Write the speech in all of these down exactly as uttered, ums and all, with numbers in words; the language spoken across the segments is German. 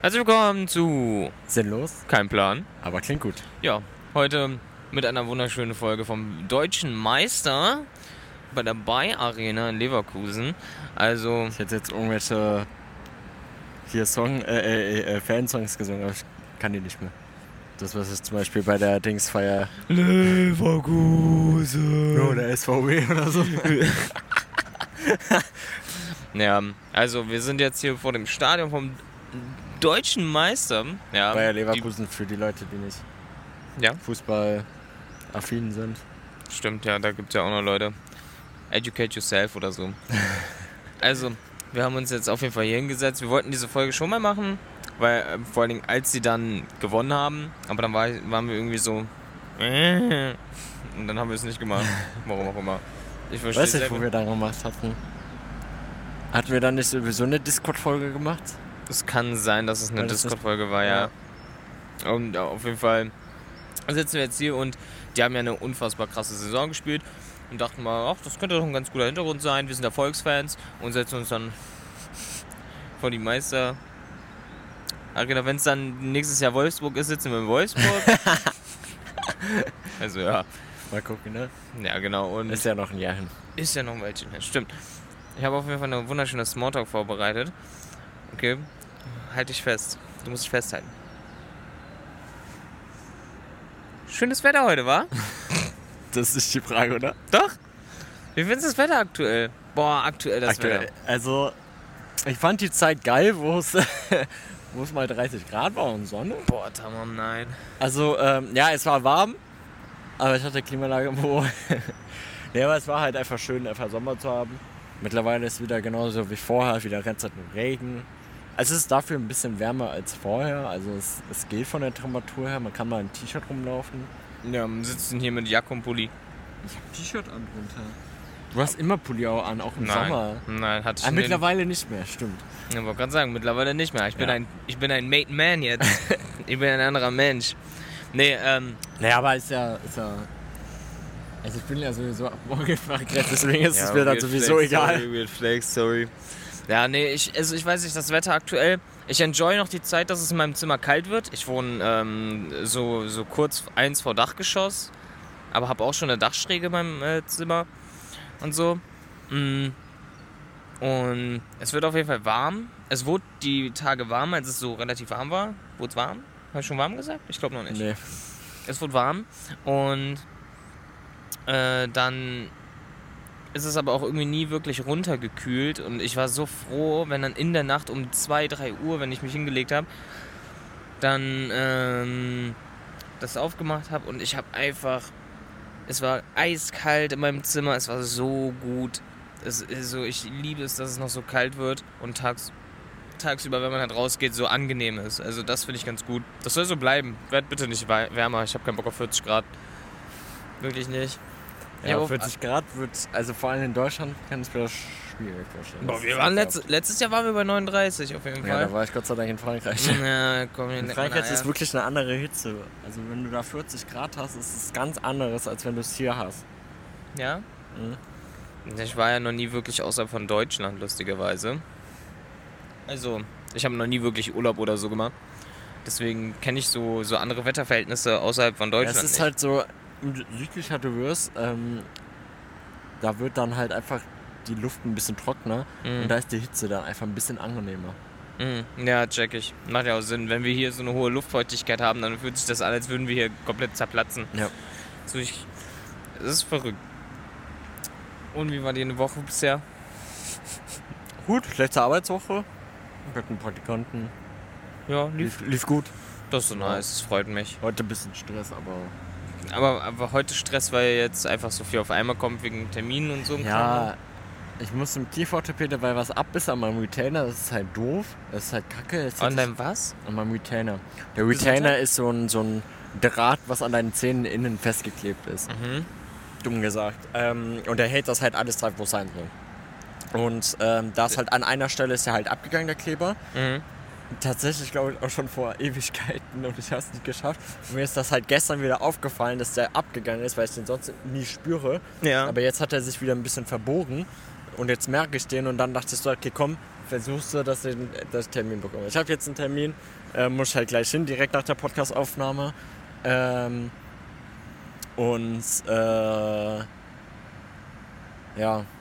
Herzlich willkommen zu Sinnlos, Kein Plan. aber klingt gut. Ja, heute mit einer wunderschönen Folge vom Deutschen Meister bei der Bay Arena in Leverkusen. Also, Ich hätte jetzt irgendwelche hier Song, äh, äh, äh, Fansongs gesungen, aber ich kann die nicht mehr. Das, was ich zum Beispiel bei der Dingsfeier Leverkusen. oder S V W oder so. Ja, also wir sind jetzt hier vor dem Stadion vom Deutschen Meister. Ja, Bayer Leverkusen für die Leute, die nicht Ja. Fußball-affin sind. Die, stimmt, ja, da gibt es ja auch noch Leute. Educate yourself oder so. Also, wir haben uns jetzt auf jeden Fall hier hingesetzt. Wir wollten diese Folge schon mal machen, weil äh, vor allen Dingen, als sie dann gewonnen haben, aber dann war, waren wir irgendwie so äh, und dann haben wir es nicht gemacht. Warum auch immer. Ich verstehe Weißt du, selber. wo wir da gemacht hatten? Hatten wir dann nicht sowieso eine Discord-Folge gemacht? Es kann sein, dass es eine Weil das Discord-Folge war, ja. Und ja, auf jeden Fall sitzen wir jetzt hier und die haben ja eine unfassbar krasse Saison gespielt und dachten mal, ach, das könnte doch ein ganz guter Hintergrund sein. Wir sind Erfolgsfans und setzen uns dann vor die Meister. Arena. Wenn es dann nächstes Jahr Wolfsburg ist, sitzen wir in Wolfsburg. Also ja. Mal gucken, ne? Ja, genau. Und Ist ja noch ein Jahr hin. ist ja noch ein Weilchen her. Stimmt. Ich habe auf jeden Fall eine wunderschöne Smalltalk vorbereitet. Okay. Halt dich fest. Du musst dich festhalten. Schönes Wetter heute, wa? Das ist die Frage, oder? Doch. Wie findest du das Wetter aktuell? Boah, aktuell das Aktuell. Wetter. Also, ich fand die Zeit geil, wo es wo es mal dreißig Grad war und Sonne. Boah, Tamam, nein. Also, ähm, ja, es war warm, aber ich hatte Klimaanlage wo. Ja, aber es war halt einfach schön, einfach Sommer zu haben. Mittlerweile ist es wieder genauso wie vorher, wieder ganz mit Regen. Also es ist dafür ein bisschen wärmer als vorher, also es, es geht von der Temperatur her, man kann mal ein T-Shirt rumlaufen. Ja, wir sitzen hier mit Jacke und Pulli. Ich hab T-Shirt an drunter. Du hast immer Pulli auch an, auch im Nein. Sommer. Nein, hatte ich Ah, nicht. mittlerweile nicht mehr, stimmt. Ich wollte gerade sagen, mittlerweile nicht mehr. Ich bin Ja. ein, ich bin ein Made Man jetzt. Ich bin ein anderer Mensch. Nee, ähm, Naja, aber ist ja, ist ja... Also ich bin ja sowieso Morgenfachkräfte, deswegen ist ja, es mir dann weird sowieso flex, egal. Sorry, weird flex, sorry. Ja, nee, ich, also ich weiß nicht, das Wetter aktuell, ich enjoy noch die Zeit, dass es in meinem Zimmer kalt wird. Ich wohne ähm, so, so kurz eins vor Dachgeschoss, aber habe auch schon eine Dachschräge in meinem äh, Zimmer und so. Mm. Und es wird auf jeden Fall warm. Es wurde die Tage warm, als es so relativ warm war. Wurde es warm? Habe ich schon warm gesagt? Ich glaube noch nicht. Nee. Es wurde warm und äh, dann ist es aber auch irgendwie nie wirklich runtergekühlt und ich war so froh, wenn dann in der Nacht um zwei, drei Uhr, wenn ich mich hingelegt habe, dann ähm, das aufgemacht habe und ich habe einfach, es war eiskalt in meinem Zimmer, es war so gut. Es, also ich liebe es, dass es noch so kalt wird und tags, tagsüber, wenn man halt rausgeht, so angenehm ist. Also das finde ich ganz gut. Das soll so bleiben. Werd bitte nicht wärmer, ich habe keinen Bock auf vierzig Grad. Wirklich nicht. Ja, Ja, vierzig Grad wird, also vor allem in Deutschland, kann ich mir das schwierig vorstellen. Boah, wir waren letzt, letztes Jahr waren wir bei neununddreißig auf jeden Ja, Fall. da war ich Gott sei Dank in Frankreich. Ja, komm, hier In leck Frankreich mal ist Eier. wirklich eine andere Hitze. Also wenn du da vierzig Grad hast, ist es ganz anderes, als wenn du es hier hast. Ja? Mhm. Ich war ja noch nie wirklich außerhalb von Deutschland, lustigerweise. Also, ich habe noch nie wirklich Urlaub oder so gemacht. Deswegen kenne ich so, so andere Wetterverhältnisse außerhalb von Deutschland Es ist nicht. halt so, südlicher du wirst, ähm, da wird dann halt einfach die Luft ein bisschen trockener Mhm. und da ist die Hitze dann einfach ein bisschen angenehmer. Mhm. Ja, check ich. Macht ja auch Sinn. Wenn wir hier so eine hohe Luftfeuchtigkeit haben, dann fühlt sich das an, als würden wir hier komplett zerplatzen. Ja. So, ich, das ist verrückt. Und wie war die eine Woche bisher? Gut, letzte Arbeitswoche. Mit einem Praktikanten. Ja, lief. Lief, lief gut. Das ist so nice, das freut mich. Heute ein bisschen Stress, aber... Aber, aber heute Stress, weil jetzt einfach so viel auf einmal kommt wegen Terminen und so. ein Kram. Ja, ich muss zum Kieferorthopäde, weil was ab ist an meinem Retainer. Das ist halt doof. Das ist halt kacke. Das An deinem was? An meinem Retainer. Der Retainer ist so ein, so ein Draht, was an deinen Zähnen innen festgeklebt ist. Mhm. Dumm gesagt. Ähm, und der hält das halt alles drauf, wo es sein soll. Und ähm, da ist halt an einer Stelle ist der halt abgegangen, der Kleber. Mhm. Tatsächlich glaube ich auch schon vor Ewigkeiten und ich habe es nicht geschafft. Und mir ist das halt gestern wieder aufgefallen, dass der abgegangen ist, weil ich den sonst nie spüre. Ja. Aber jetzt hat er sich wieder ein bisschen verbogen und jetzt merke ich den und dann dachte ich so, okay komm, versuchst du, dass ich das Termin bekomme. Ich habe jetzt einen Termin, äh, muss ich halt gleich hin, direkt nach der Podcast-Aufnahme. Ähm, und äh, ja.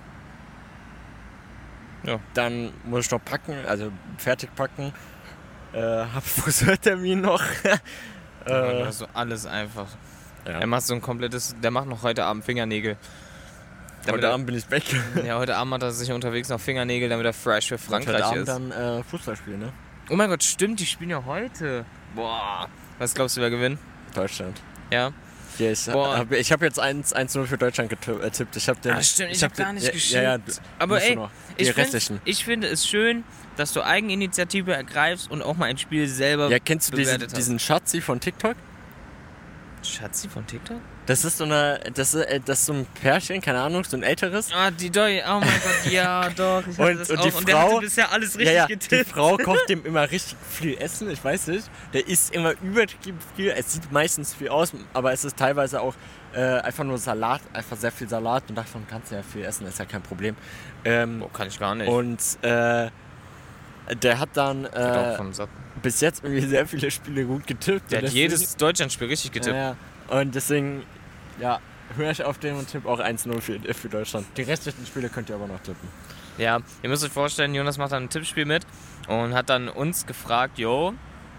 Ja. Dann muss ich noch packen, also fertig packen. Äh, hab Friseurtermin noch. äh, also alles einfach. Ja. Er macht so ein komplettes, der macht noch heute Abend Fingernägel. Damit heute Abend bin ich weg. Ja, heute Abend hat er sich unterwegs noch Fingernägel, damit er fresh für Frankreich heute Abend ist. Dann äh, Fußball spielen, ne? Oh mein Gott, stimmt, die spielen ja heute. Boah. Was glaubst du, wer gewinnt? Deutschland. Ja? Ja, ich habe ich hab jetzt eins zu null für Deutschland getippt. Ich habe den. Ah, stimmt, ich, ich habe hab gar nicht ja, geschickt. Ja, ja, aber ey, ich, ich finde es schön, dass du Eigeninitiative ergreifst und auch mal ein Spiel selber Ja, kennst du diesen, hast. diesen Schatzi von TikTok? Schatzi von TikTok? Das ist so eine, das ist, das ist so ein Pärchen, keine Ahnung, so ein älteres. Ah, die Doi, oh mein Gott, ja, doch. Ich und, das und auch. die und Frau, der hatte bisher alles richtig ja, ja, getippt. Die Frau kocht dem immer richtig viel Essen, ich weiß nicht. Der isst immer übertrieben viel. Es sieht meistens viel aus, aber es ist teilweise auch äh, einfach nur Salat, einfach sehr viel Salat. Und davon kannst du ja viel essen, ist ja kein Problem. Ähm, oh, kann ich gar nicht. Und äh, der hat dann äh, von bis jetzt irgendwie sehr viele Spiele gut getippt. Der hat deswegen, jedes Deutschlandspiel richtig getippt. Ja, und deswegen, ja, höre ich auf den und tippe auch eins null für, für Deutschland. Die restlichen Spiele könnt ihr aber noch tippen. Ja, ihr müsst euch vorstellen, Jonas macht dann ein Tippspiel mit und hat dann uns gefragt, yo,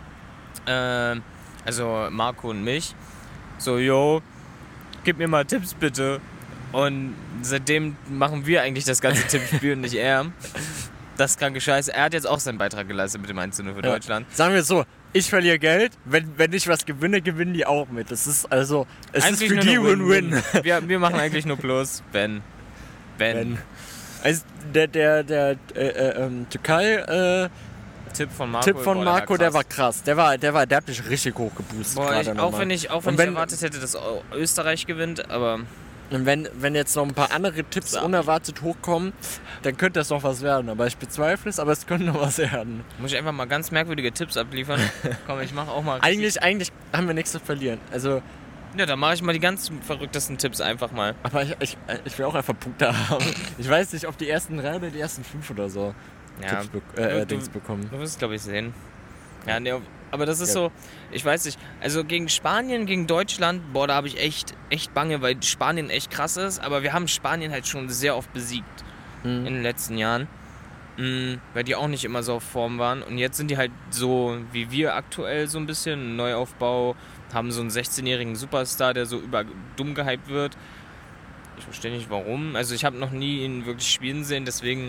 äh, also Marco und mich, so, yo, gib mir mal Tipps bitte. Und seitdem machen wir eigentlich das ganze Tippspiel und nicht er. Das ist kranke Scheiße. Er hat jetzt auch seinen Beitrag geleistet mit dem eins zu null für ja. Deutschland. Sagen wir so, ich verliere Geld, wenn, wenn ich was gewinne, gewinnen die auch mit. Das ist also, es eigentlich ist für die Win-Win. Wir, wir machen eigentlich nur Plus, wenn. Wenn. wenn. Also der, der, der äh, äh, ähm, Türkei äh, Tipp von Marco, Tipp von boah, Marco der, war der war krass. Der war, der war, der hat mich richtig hoch geboostet. Boah, ich, auch wenn ich, auch wenn, wenn ich erwartet hätte, dass Österreich gewinnt, aber... Und wenn, wenn jetzt noch ein paar andere Tipps ja. unerwartet hochkommen, dann könnte das noch was werden. Aber ich bezweifle es, aber es könnte noch was werden. Muss ich einfach mal ganz merkwürdige Tipps abliefern? Komm, ich mache auch mal... Eigentlich, eigentlich haben wir nichts zu verlieren. Also... Ja, dann mache ich mal die ganz verrücktesten Tipps einfach mal. Aber ich, ich, ich will auch einfach Punkte haben. Ich weiß nicht, ob die ersten drei oder die ersten fünf oder so ja, Tipps be- äh, du, Dings bekommen. Du wirst es, glaube ich, sehen. Ja, nee, aber das ist ja. so, ich weiß nicht, also gegen Spanien, gegen Deutschland, boah, da habe ich echt, echt Bange, weil Spanien echt krass ist, aber wir haben Spanien halt schon sehr oft besiegt mhm. in den letzten Jahren, mhm, weil die auch nicht immer so auf Form waren und jetzt sind die halt so wie wir aktuell so ein bisschen, Neuaufbau, haben so einen sechzehnjährigen Superstar, der so über dumm gehypt wird. Ich verstehe nicht warum, also ich habe noch nie ihn wirklich spielen sehen, deswegen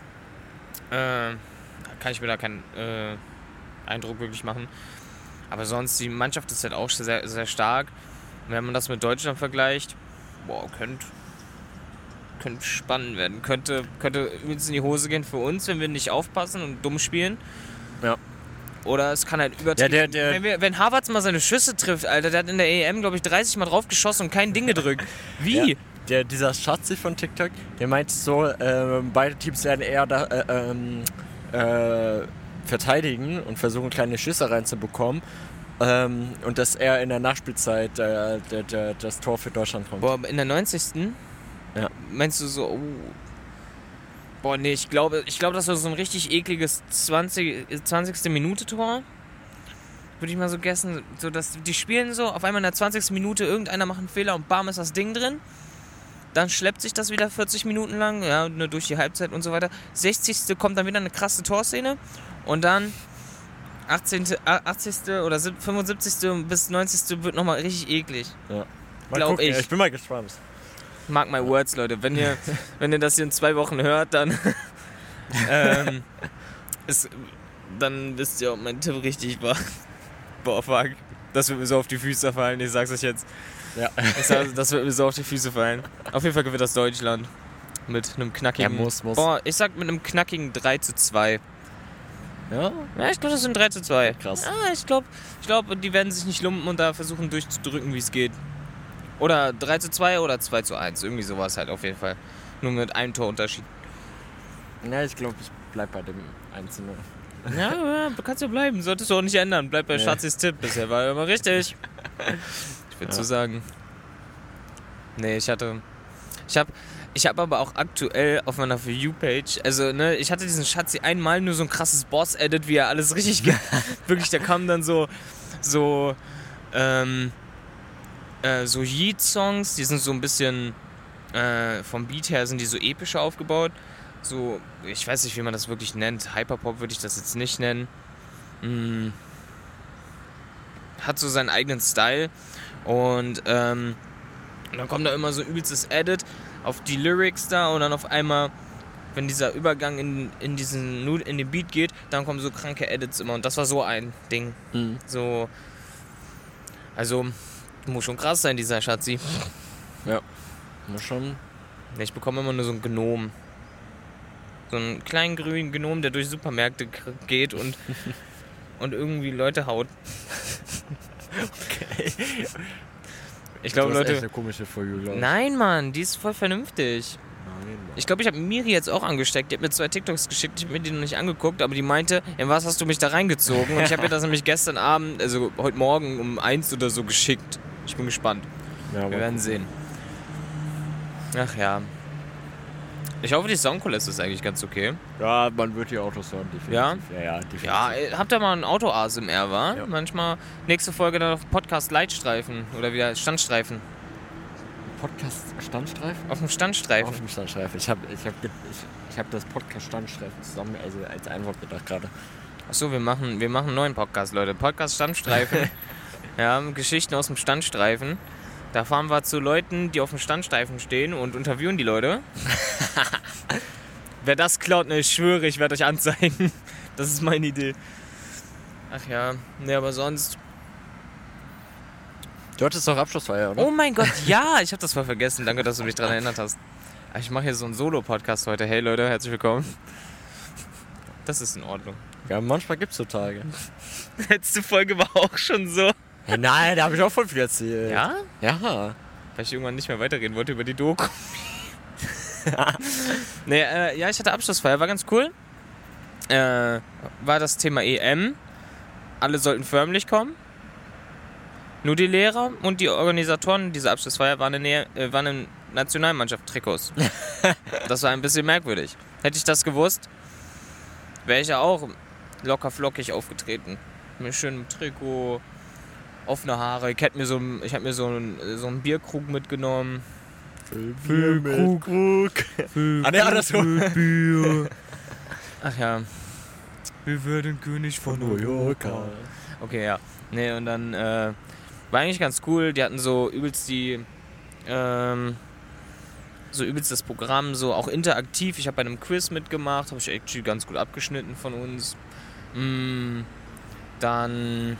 äh, kann ich mir da keinen... Äh, Eindruck wirklich machen. Aber sonst, die Mannschaft ist halt auch sehr, sehr stark. Und wenn man das mit Deutschland vergleicht, boah, könnte könnte spannend werden. Könnte, könnte übrigens in die Hose gehen für uns, wenn wir nicht aufpassen und dumm spielen. Ja. Oder es kann halt übertrieben... Ja, der, der wenn, wir, wenn Havertz mal seine Schüsse trifft, Alter, der hat in der E M, glaube ich, dreißig Mal drauf geschossen und kein Ding gedrückt. Wie? Ja. Der, dieser Schatzi von TikTok, der meint so, äh, beide Teams werden eher da, äh, ähm, äh, verteidigen und versuchen, kleine Schüsse reinzubekommen. Ähm, und dass er in der Nachspielzeit äh, der, der, das Tor für Deutschland kommt. Boah, in der neunzigsten Ja. Meinst du so, oh. Boah, nee, ich glaube, ich glaube, das war so ein richtig ekliges zwanzigste Minute Tor. Würde ich mal so guessen. So, dass die spielen so, auf einmal in der zwanzigsten Minute, irgendeiner macht einen Fehler und bam, ist das Ding drin. Dann schleppt sich das wieder vierzig Minuten lang, ja, nur durch die Halbzeit und so weiter. sechzigste kommt dann wieder eine krasse Torszene. Und dann achtzehnte, achtzigste oder fünfundsiebzigste bis neunzigste wird nochmal richtig eklig. Ja. Glaub ich. ich bin mal gespannt. Mark my words, Leute. Wenn ihr, wenn ihr das hier in zwei Wochen hört, dann, ähm, ist, dann wisst ihr, ob mein Tipp richtig war. Boah, fuck. Das wird mir so auf die Füße fallen, ich sag's euch jetzt. Ja. Sag, das wird mir so auf die Füße fallen. Auf jeden Fall gewinnt das Deutschland. Mit einem knackigen... Ja, muss, muss. Boah, ich sag mit einem knackigen drei zu zwei. Ja? Ja, ich glaube, das sind drei zu zwei. Krass. Ja, ich glaube, ich glaub, die werden sich nicht lumpen und da versuchen durchzudrücken, wie es geht. Oder drei zu zwei oder zwei zu eins. Irgendwie sowas halt auf jeden Fall. Nur mit einem Torunterschied. Ja, ich glaube, ich bleib bei dem eins zu null. Ja, ja, kannst du bleiben. Solltest du auch nicht ändern. Bleib bei nee. Schatzis Tipp. Bisher war immer richtig. Ich würde ja. so sagen. Nee, ich hatte... Ich hab... Ich habe aber auch aktuell auf meiner For You-Page, also ne, ich hatte diesen Schatzi einmal nur so ein krasses Boss-Edit, wie er alles richtig ge- wirklich, da kamen dann so, so, ähm, äh, so Yeet-Songs, die sind so ein bisschen, äh, vom Beat her sind die so epischer aufgebaut, so, ich weiß nicht, wie man das wirklich nennt, Hyperpop würde ich das jetzt nicht nennen, mm, hat so seinen eigenen Style und, ähm, und dann kommt da immer so übelstes Edit auf die Lyrics da und dann auf einmal, wenn dieser Übergang in, in diesen in den Beat geht, dann kommen so kranke Edits immer und das war so ein Ding. Mhm. So, also muss schon krass sein, dieser Schatzi. Ja, muss schon. Ich bekomme immer nur so einen Gnom. So einen kleinen grünen Gnom, der durch Supermärkte geht und, und irgendwie Leute haut. Okay. Ich glaube, Leute. Das ist eine komische Folge, glaube ich. Nein, Mann, die ist voll vernünftig. Nein, Mann. Ich glaube, ich habe Miri jetzt auch angesteckt. Die hat mir zwei TikToks geschickt. Ich habe mir die noch nicht angeguckt, aber die meinte, in was hast du mich da reingezogen? Und ich habe ihr das nämlich gestern Abend, also heute Morgen um eins oder so geschickt. Ich bin gespannt. Ja, Wir werden sehen. Ach ja. Ich hoffe, die Soundkulisse ist eigentlich ganz okay. Ja, man wird die Autos hören, definitiv. Ja? Ja, ja, definitiv. Ja, äh, habt ihr mal ein Auto-A S M R, wa? Ja. Manchmal nächste Folge dann auf Podcast Leitstreifen oder wieder Standstreifen. Podcast Standstreifen? Auf dem Standstreifen. Auf dem Standstreifen. Ich habe ich hab, ich, ich hab das Podcast Standstreifen zusammen also als Einwort gedacht gerade. Achso, wir machen, wir machen einen neuen Podcast, Leute. Podcast Standstreifen. Ja, Geschichten aus dem Standstreifen. Da fahren wir zu Leuten, die auf dem Standstreifen stehen und interviewen die Leute. Wer das klaut, ne, ich schwöre, ich werde euch anzeigen. Das ist meine Idee. Ach ja, ne, aber sonst... Du hattest doch Abschlussfeier, oder? Oh mein Gott, ja, ich habe das voll vergessen. Danke, dass du mich daran erinnert hast. Ich mache hier so einen Solo-Podcast heute. Hey Leute, herzlich willkommen. Das ist in Ordnung. Ja, manchmal gibt's so Tage. Letzte Folge war auch schon so. Hey, nein, da habe ich auch voll viel erzählt. Ja? Ja. Weil ich irgendwann nicht mehr weiterreden wollte über die Doku. nee, äh, ja, ich hatte Abschlussfeier, war ganz cool. Äh, war das Thema E M. Alle sollten förmlich kommen. Nur die Lehrer und die Organisatoren dieser Abschlussfeier waren in, äh, waren in Nationalmannschaft-Trikots. Das war ein bisschen merkwürdig. Hätte ich das gewusst, wäre ich ja auch locker flockig aufgetreten. Mit schönem Trikot, offene Haare. Ich hätte mir so, ich hab mir so einen, so einen Bierkrug mitgenommen. Füllkrug. Ah, ne, andersrum. Bier. Ach ja. Wir werden König von New York. Okay, ja. Nee, und dann äh, war eigentlich ganz cool. Die hatten so übelst die ähm, so übelst das Programm, so auch interaktiv. Ich habe bei einem Quiz mitgemacht, habe ich actually ganz gut abgeschnitten von uns. Mm, dann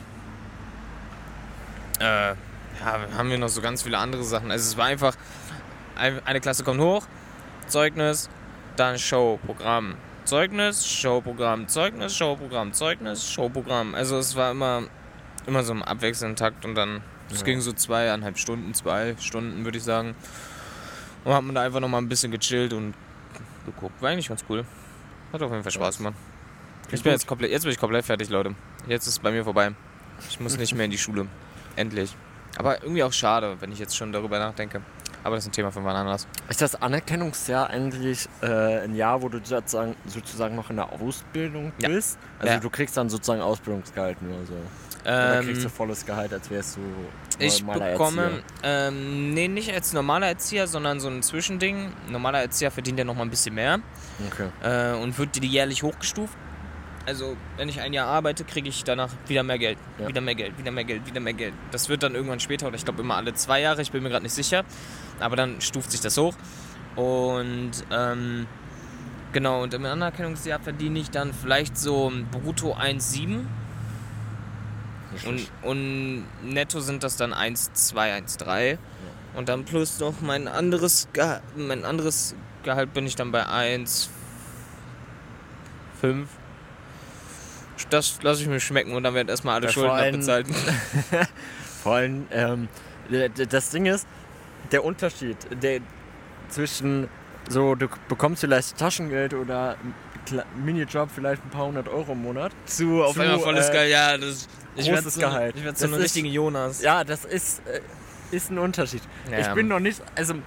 äh, ja, haben wir noch so ganz viele andere Sachen. Also es war einfach, eine Klasse kommt hoch, Zeugnis, dann Showprogramm. Zeugnis, Showprogramm, Zeugnis, Showprogramm, Zeugnis, Showprogramm. Also es war immer, immer so im abwechselnden Takt und dann, es ja. ging so zweieinhalb Stunden, zwei Stunden würde ich sagen. Und dann hat man da einfach nochmal ein bisschen gechillt und geguckt. War eigentlich ganz cool. Hat auf jeden Fall Spaß gemacht. Ich bin jetzt komplett, jetzt bin ich komplett fertig, Leute. Jetzt ist es bei mir vorbei. Ich muss nicht mehr in die Schule. Endlich. Aber irgendwie auch schade, wenn ich jetzt schon darüber nachdenke. Aber das ist ein Thema von wann anders. Ist das Anerkennungsjahr eigentlich äh, ein Jahr, wo du sozusagen, sozusagen noch in der Ausbildung bist? Ja. Also ja. Du kriegst dann sozusagen Ausbildungsgehalt nur so? Oder Ähm, kriegst du volles Gehalt, als wärst du ich normaler bekomme, Erzieher? ähm, nee, nicht als normaler Erzieher, sondern so ein Zwischending. Normaler Erzieher verdient ja nochmal ein bisschen mehr Okay. äh, und wird jährlich hochgestuft. Also, wenn ich ein Jahr arbeite, kriege ich danach wieder mehr Geld. Ja. Wieder mehr Geld, wieder mehr Geld, wieder mehr Geld. Das wird dann irgendwann später, oder ich glaube immer alle zwei Jahre, ich bin mir gerade nicht sicher. Aber dann stuft sich das hoch. Und, ähm, genau, und im Anerkennungsjahr verdiene ich dann vielleicht so brutto eins Komma sieben. Und, und netto sind das dann eins Komma zwei, eins Komma drei. Ja. Und dann plus noch mein anderes, Ge- mein anderes Gehalt bin ich dann bei eins Komma fünf. Das lasse ich mir schmecken und dann werden erstmal alle Ja, Schulden vor allem- abbezahlt. Vor allem, ähm, d- d- das Ding ist, der Unterschied der, zwischen so, du bekommst vielleicht Taschengeld oder ein Kle- Minijob, vielleicht ein paar hundert Euro im Monat. Zu, auf Zu, einmal volles äh, Gehalt, ja. Das, ich werde großes so, Gehalt. ich werd so Das einen ist- richtigen Jonas. Ja, das ist, äh, ist ein Unterschied. Ja. Ich bin noch nicht, also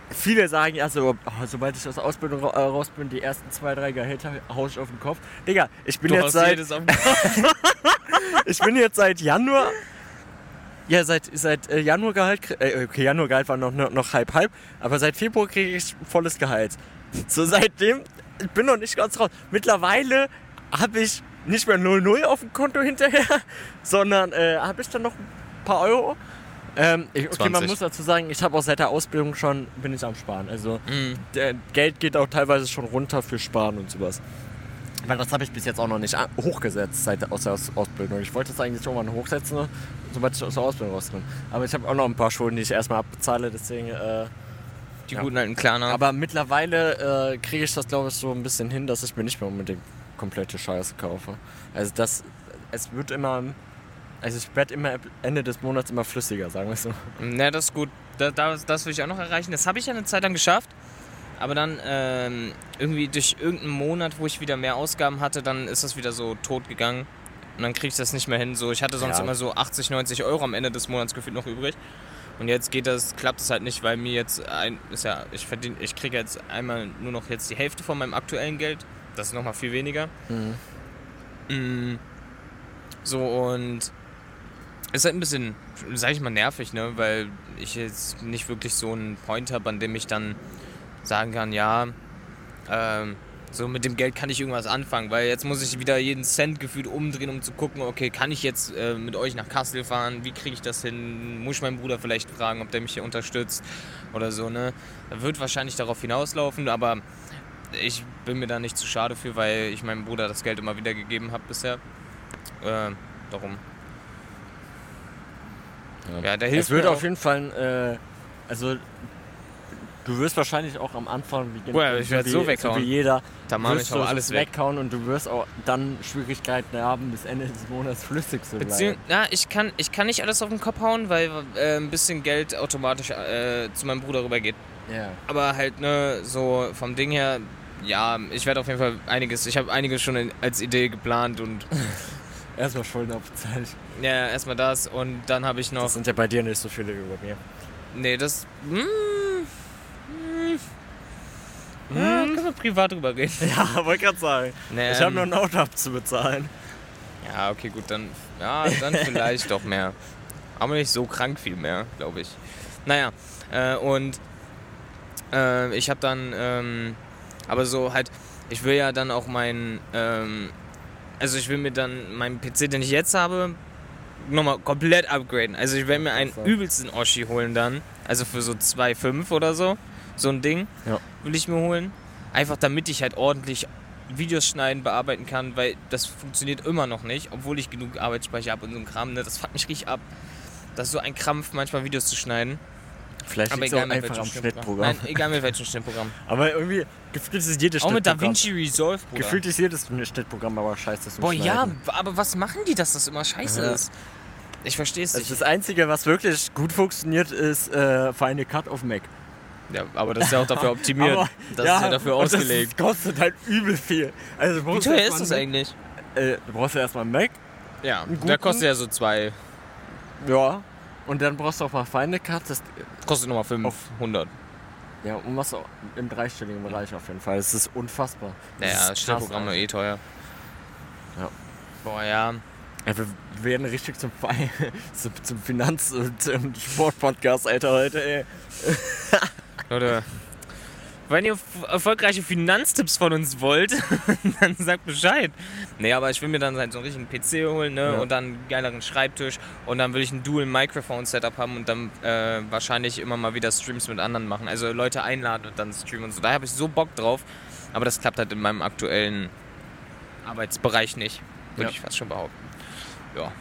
viele sagen ja so, oh, sobald ich aus der Ausbildung ra- raus bin, die ersten zwei, drei Gehälter hau ich auf den Kopf. Digga, ich bin Du jetzt haust seit jedes auf den Kopf. ich bin jetzt seit Januar ja, seit, seit äh, Januargehalt, krie- äh, okay, Januargehalt war noch, noch, noch halb, halb, aber seit Februar kriege ich volles Gehalt. So seitdem, ich bin noch nicht ganz raus. Mittlerweile habe ich nicht mehr null null auf dem Konto hinterher, sondern äh, habe ich dann noch ein paar Euro. Ähm, ich, okay, man zwanzig. muss dazu sagen, ich habe auch seit der Ausbildung schon, bin ich am Sparen. Also Mhm. der Geld geht auch teilweise schon runter für Sparen und sowas. Weil das habe ich bis jetzt auch noch nicht a- hochgesetzt seit der, aus der Aus- Ausbildung. Ich wollte das eigentlich irgendwann hochsetzen, sobald ich aus der Ausbildung raus bin. Aber ich habe auch noch ein paar Schulden, die ich erstmal abbezahle, deswegen... Äh, Die Ja. guten alten Klarna. aber mittlerweile äh, kriege ich das, glaube ich, so ein bisschen hin, dass ich mir nicht mehr unbedingt komplette Scheiße kaufe. Also das, es wird immer... Also ich werde immer Ende des Monats immer flüssiger, sagen wir so. Na, das ist gut. Das, das, das will ich auch noch erreichen. Das habe ich ja eine Zeit lang geschafft. Aber dann ähm, irgendwie durch irgendeinen Monat, wo ich wieder mehr Ausgaben hatte, dann ist das wieder so tot gegangen. Und dann kriege ich das nicht mehr hin. So, ich hatte sonst Ja. immer so achtzig, neunzig Euro am Ende des Monats gefühlt noch übrig. Und jetzt geht das, klappt es halt nicht, weil mir jetzt ein, ist ja, ich verdiene, ich kriege jetzt einmal nur noch jetzt die Hälfte von meinem aktuellen Geld. Das ist nochmal viel weniger. Mhm. Mm, So und ist halt ein bisschen, sag ich mal, nervig, ne? Weil ich jetzt nicht wirklich so einen Point habe, an dem ich dann sagen kann, ja, ähm, so mit dem Geld kann ich irgendwas anfangen, weil jetzt muss ich wieder jeden Cent gefühlt umdrehen, um zu gucken, okay, kann ich jetzt äh, mit euch nach Kassel fahren, wie kriege ich das hin, muss ich meinen Bruder vielleicht fragen, ob der mich hier unterstützt oder so, ne? Da wird wahrscheinlich darauf hinauslaufen, aber ich bin mir da nicht zu schade für, weil ich meinem Bruder das Geld immer wieder gegeben habe bisher. Äh, darum. Ja, der hilft Es wird mir auf auch. jeden Fall, äh, also du wirst wahrscheinlich auch am Anfang, wie, Boah, ich werd wie, so weghauen. wie jeder, Da mache wirst ich auch du alles weg. weghauen und du wirst auch dann Schwierigkeiten haben, bis Ende des Monats flüssig zu Beziehung, bleiben. na, ich kann, ich kann nicht alles auf den Kopf hauen, weil äh, ein bisschen Geld automatisch äh, zu meinem Bruder rübergeht. Ja. Aber halt, ne, so vom Ding her, ja, ich werde auf jeden Fall einiges, ich habe einiges schon in, als Idee geplant und Erstmal Schulden aufzahlen. ja, erstmal das und dann habe ich noch, Das sind ja bei dir nicht so viele wie bei mir. nee, das, mm, mm, ja, können wir privat drüber reden. Ja, wollte gerade sagen. Nee, Ich habe ähm, noch ein Auto abzubezahlen. Ja, okay, gut, dann, ja, dann vielleicht doch mehr. Aber nicht so krank viel mehr, glaube ich. Naja, äh, und äh, ich habe dann, ähm, aber so halt, ich will ja dann auch meinen, ähm, also ich will mir dann meinen P C, den ich jetzt habe, nochmal komplett upgraden. Also ich werde mir einen So. übelsten Oschi holen dann, also für so zwei Komma fünf oder so, so ein Ding Ja. will ich mir holen. Einfach damit ich halt ordentlich Videos schneiden, bearbeiten kann, weil das funktioniert immer noch nicht, obwohl ich genug Arbeitsspeicher habe und so ein Kram, ne? Das fuckt mich richtig ab. Das ist so ein Krampf, manchmal Videos zu schneiden. Vielleicht Aber liegt es auch egal mit einfach welchem am Schnittprogramm. Schnittprogramm. Nein, egal mit welchem Schnittprogramm. Aber irgendwie, gefühlt ist jedes Auch mit Schnittprogramm. DaVinci Resolve, Bruder. Gefühlt ist jedes Schnittprogramm aber scheiße zum Boah, ja, Schneiden. aber was machen die, dass das immer scheiße Ja. ist? Ich verstehe es Also nicht. das Einzige, was wirklich gut funktioniert, ist äh, Final Cut auf Mac. Ja, aber das ist ja auch dafür optimiert. Aber, das ist ja dafür und ausgelegt. Das kostet halt übel viel. Also, du Wie brauchst teuer erst ist mal das einen eigentlich? Mac. Äh, du brauchst ja erstmal einen Mac. Ja, Einen der guten? kostet ja so zwei. Ja. Und dann brauchst du auch mal Final Cut. Das, Kostet nochmal fünfhundert. ja, und was auch im dreistelligen Bereich auf jeden Fall. Das ist unfassbar. Das Naja, ist krass, Schnittprogramme Alter. eh teuer. Ja. Boah, ja. Ja, wir werden richtig zum, Fe- zum, zum Finanz- und ähm, Sportpodcast, Alter, heute, ey. Leute, wenn ihr f- erfolgreiche Finanztipps von uns wollt, dann sagt Bescheid. Nee, aber ich will mir dann halt so einen richtigen P C holen, ne? Ja. Und dann einen geileren Schreibtisch. Und dann will ich ein Dual-Microphone-Setup haben und dann äh, wahrscheinlich immer mal wieder Streams mit anderen machen. Also Leute einladen und dann streamen und so. Da habe ich so Bock drauf. Aber das klappt halt in meinem aktuellen Arbeitsbereich nicht. Würde Ja. ich fast schon behaupten. Ja.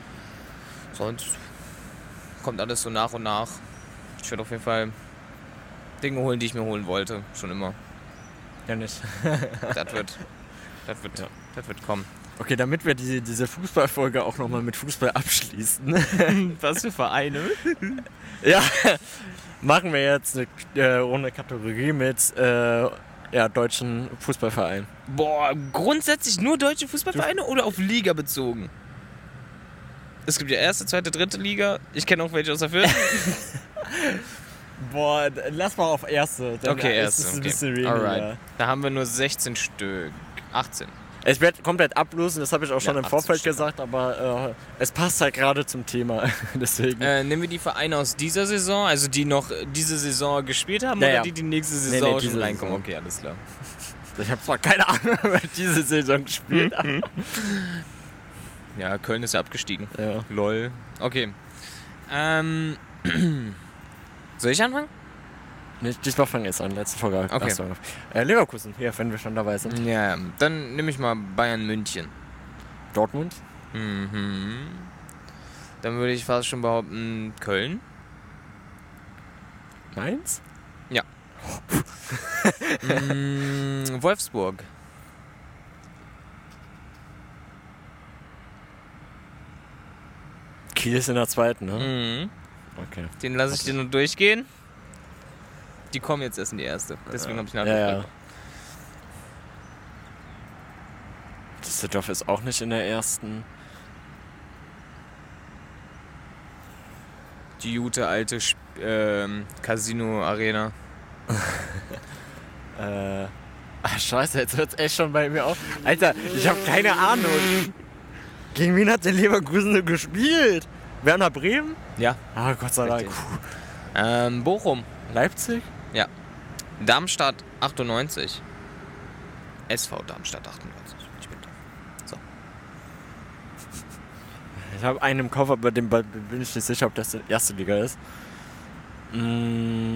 Sonst kommt alles so nach und nach. Ich werde auf jeden Fall Dinge holen, die ich mir holen wollte. Schon immer. Ja, nicht. Das wird, das wird, Ja. das wird kommen. Okay, damit wir diese, diese Fußballfolge auch nochmal mit Fußball abschließen. Was für Vereine? Ja, machen wir jetzt eine äh, Runde Kategorie mit äh, ja, deutschen Fußballvereinen. Boah, grundsätzlich nur deutsche Fußballvereine oder auf Liga bezogen? Es gibt ja erste, zweite, dritte Liga. Ich kenne auch welche aus der vierten. Boah, lass mal auf erste. Dann Okay, ist erste. es ein Okay. bisschen weniger. Alright. Da haben wir nur sechzehn Stück. achtzehn. Es wird komplett ablosen, das habe ich auch schon Ja, im Vorfeld achtzehn gesagt, aber äh, es passt halt gerade zum Thema. Deswegen. Äh, nehmen wir die Vereine aus dieser Saison, also die noch diese Saison gespielt haben, Ja, oder ja. die die nächste Nee, Saison nee, schon diese reinkommen? Saison. Okay, alles klar. Ich habe zwar keine Ahnung, wer diese Saison gespielt hat. Ja, Köln ist ja abgestiegen. Ja. Lol. Okay. Ähm. Soll ich anfangen? Nee, diesmal fangen wir jetzt an, letzte Folge. Okay. Erste Folge. Äh, Leverkusen, hier, wenn wir schon dabei sind. Ja, dann nehme ich mal Bayern München. Dortmund. Mhm. Dann würde ich fast schon behaupten, Köln. Mainz? mm, Wolfsburg. Kiel ist in der zweiten, ne? Mhm. Okay. Den lasse ich dir nur durchgehen. Die kommen jetzt erst in die erste. Deswegen habe ich Ja, nachgefragt. ja. Düsseldorf ist auch nicht in der ersten. Die gute alte Sp- ähm, Casino Arena. Äh. Ach, scheiße, jetzt hört's echt schon bei mir auf. Alter, ich habe keine Ahnung. Gegen wen hat der Leverkusen denn gespielt? Werner Bremen? Ja. Ah, Gott sei Dank. Richtig. Ähm, Bochum. Leipzig? Ja. Darmstadt achtundneunzig. S V Darmstadt achtundneunzig. Ich bin da. So. Ich habe einen im Kopf, aber dem bin ich nicht sicher, ob das die erste Liga ist. Mm.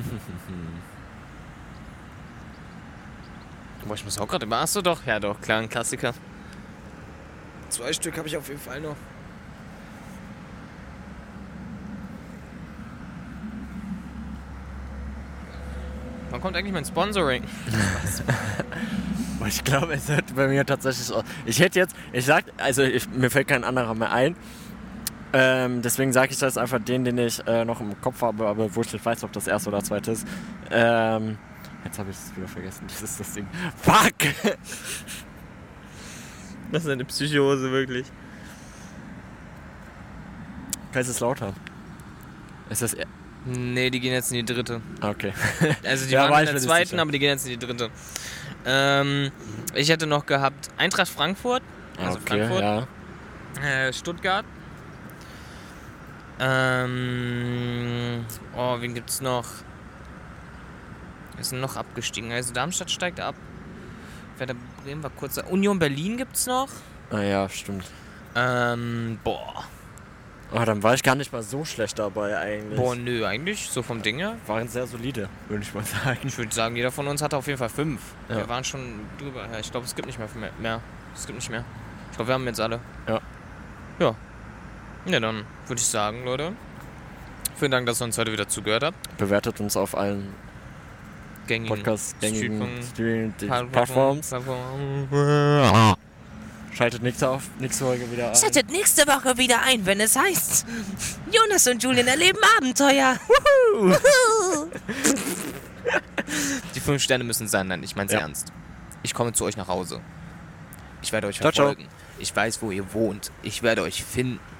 Boah, ich muss auch gerade immer. Achso, doch. Ja, doch. Klar, ein Klassiker. Zwei Stück habe ich auf jeden Fall noch. Wann kommt eigentlich mein Sponsoring? Ich glaube, es hört bei mir tatsächlich aus. Ich hätte jetzt, ich sag, also ich, mir fällt kein anderer mehr ein. Ähm, deswegen sage ich das einfach den, den ich äh, noch im Kopf habe, aber wo ich nicht weiß, ob das erste oder zweite ist. Ähm, jetzt habe ich es wieder vergessen. Das ist das Ding. Fuck! Das ist eine Psychose, wirklich. Kaiserslautern. Ist das. Er- Nee, die gehen jetzt in die dritte. Okay. Also die Ja, war waren ich in mir der nicht zweiten, sicher. aber die gehen jetzt in die dritte. Ähm, ich hätte noch gehabt Eintracht Frankfurt, also okay, Frankfurt, ja. äh, Stuttgart. Ähm, oh, wen gibt's noch? Wir sind noch abgestiegen. Also Darmstadt steigt ab. Werder Bremen war kurz. Union Berlin gibt's noch. Ah ja, stimmt. Ähm, boah. Oh, dann war ich gar nicht mal so schlecht dabei eigentlich. Boah, nö, eigentlich, so vom Ding her. Waren sehr solide, würde ich mal sagen. Ich würde sagen, jeder von uns hatte auf jeden Fall fünf. Ja. Wir waren schon drüber. Ja, ich glaube, es gibt nicht mehr, mehr. Es gibt nicht mehr. Ich glaube, wir haben jetzt alle. Ja. Ja. Ja, dann würde ich sagen, Leute. Vielen Dank, dass ihr uns heute wieder zugehört habt. Bewertet uns auf allen Gängigen Podcast, gängigen Streaming- Streaming-Plattforms. Plattform. Schaltet nächste, auf, nächste Folge wieder ein. Schaltet nächste Woche wieder ein, wenn es heißt, Jonas und Julian erleben Abenteuer. Die fünf Sterne müssen sein, nein, ich mein's Ja. ernst. Ich komme zu euch nach Hause. Ich werde euch Ciao, ciao. verfolgen. Ich weiß, wo ihr wohnt. Ich werde euch finden.